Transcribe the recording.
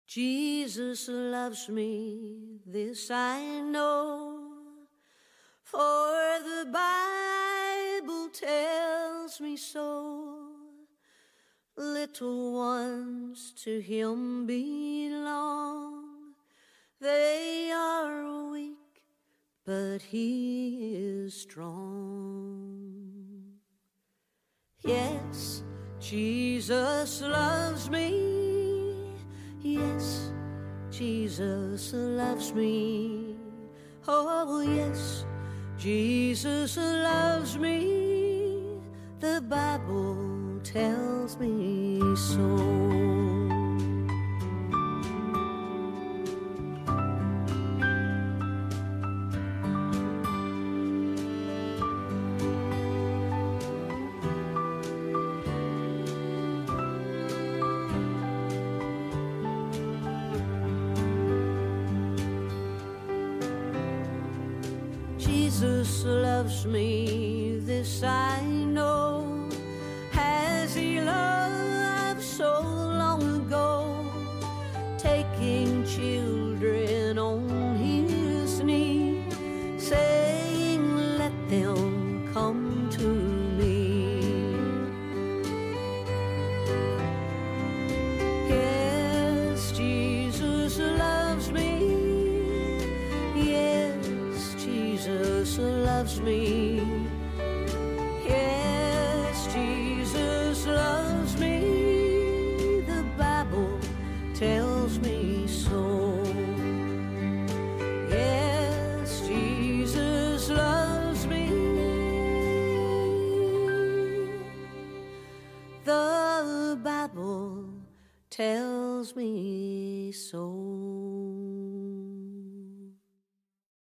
Jesus loves me, this I know, for the Bible tells me so. Little ones to Him belong. They are weak, but He is strong. Yes, Jesus loves me. Yes, Jesus loves me. Oh, yes, Jesus loves me. The Bible tells me so. Jesus loves me, this I know, as He loved so long ago, taking children on His knee, saying, let them come to me. Yes, Jesus loves me. Jesus loves me. Yes, Jesus loves me. The Bible tells me so. Yes, Jesus loves me. The Bible tells me so.